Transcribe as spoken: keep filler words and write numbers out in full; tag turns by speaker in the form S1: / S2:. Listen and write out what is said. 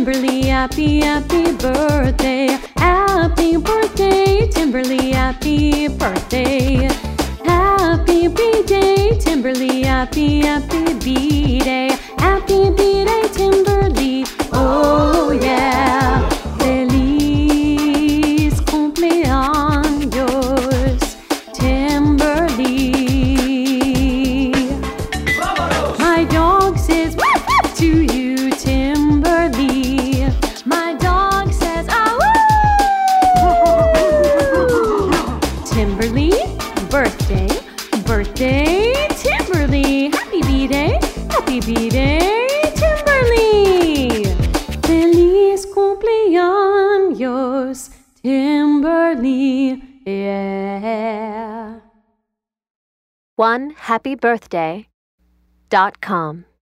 S1: Timberly, happy, happy birthday. Happy birthday, Timberly, happy birthday. Happy B-Day, Timberly, happy, happy B-Day. Happy B-Day, Timberly, oh yeah. Feliz cumpleaños, Timberly. My dog says woof woof to you, Timberly. My dog says ah woo. Timberly, birthday, birthday, Timberly. Happy B-Day, happy B-Day, Timberly. Feliz cumpleaños, Timberly, yeah.
S2: one happy birthday dot com